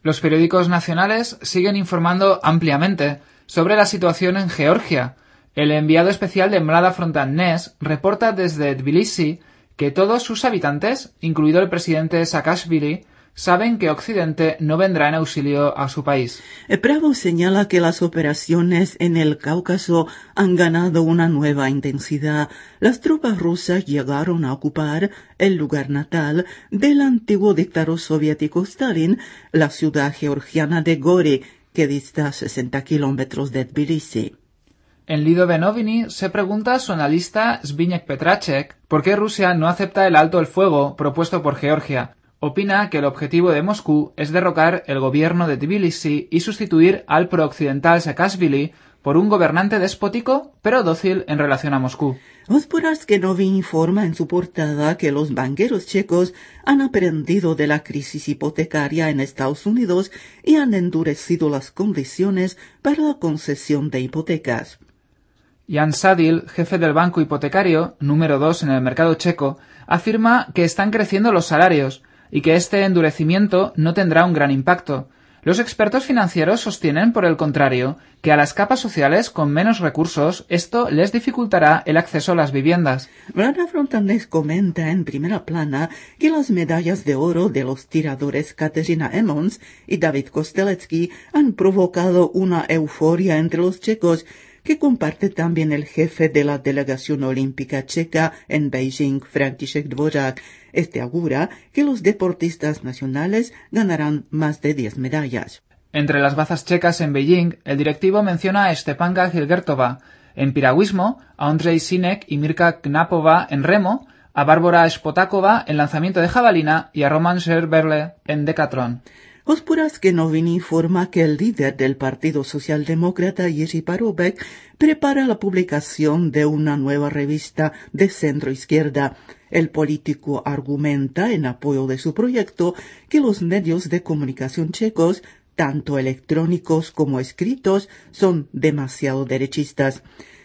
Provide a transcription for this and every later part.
Los periódicos nacionales siguen informando ampliamente sobre la situación en Georgia. El enviado especial de Mlada Frontanés reporta desde Tbilisi que todos sus habitantes, incluido el presidente Saakashvili, saben que Occidente no vendrá en auxilio a su país. Bravo señala que las operaciones en el Cáucaso han ganado una nueva intensidad. Las tropas rusas llegaron a ocupar el lugar natal del antiguo dictador soviético Stalin, la ciudad georgiana de Gori, que dista 60 kilómetros de Tbilisi. En Lidové Noviny se pregunta a su analista Zbigniew Petracek por qué Rusia no acepta el alto el fuego propuesto por Georgia. Opina que el objetivo de Moscú es derrocar el gobierno de Tbilisi y sustituir al prooccidental Saakashvili por un gobernante despótico pero dócil en relación a Moscú. Hospodářské noviny informa en su portada que los banqueros checos han aprendido de la crisis hipotecaria en Estados Unidos y han endurecido las condiciones para la concesión de hipotecas. Jan Sadil, jefe del banco hipotecario, número 2 en el mercado checo, afirma que están creciendo los salarios y que este endurecimiento no tendrá un gran impacto. Los expertos financieros sostienen, por el contrario, que a las capas sociales con menos recursos esto les dificultará el acceso a las viviendas. Mlada Frontanés comenta en primera plana que las medallas de oro de los tiradores Kateřina Emmons y David Kosteletsky han provocado una euforia entre los checos, que comparte también el jefe de la delegación olímpica checa en Beijing, František Dvořák. Este augura que los deportistas nacionales ganarán más de 10 medallas. Entre las bazas checas en Beijing, el directivo menciona a Stepanka Gilgertova, en piragüismo, a Ondřej Sinek y Mirka Knapova en remo, a Bárbara Spotakova en lanzamiento de jabalina y a Roman Scherberle en decatlón. Hospodářské noviny informa que el líder del Partido Socialdemócrata, Jiří Paroubek, prepara la publicación de una nueva revista de centro-izquierda. El político argumenta en apoyo de su proyecto que los medios de comunicación checos, tanto electrónicos como escritos, son demasiado derechistas.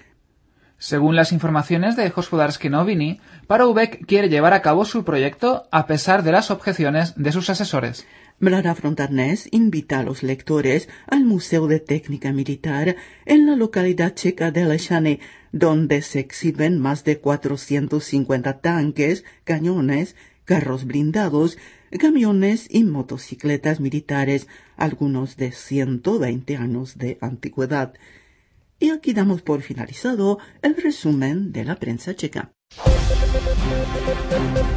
Según las informaciones de Hospodářské noviny, Paroubek quiere llevar a cabo su proyecto a pesar de las objeciones de sus asesores. Mlada Frontanés invita a los lectores al Museo de Técnica Militar en la localidad checa de Lešany, donde se exhiben más de 450 tanques, cañones, carros blindados, camiones y motocicletas militares, algunos de 120 años de antigüedad. Y aquí damos por finalizado el resumen de la prensa checa.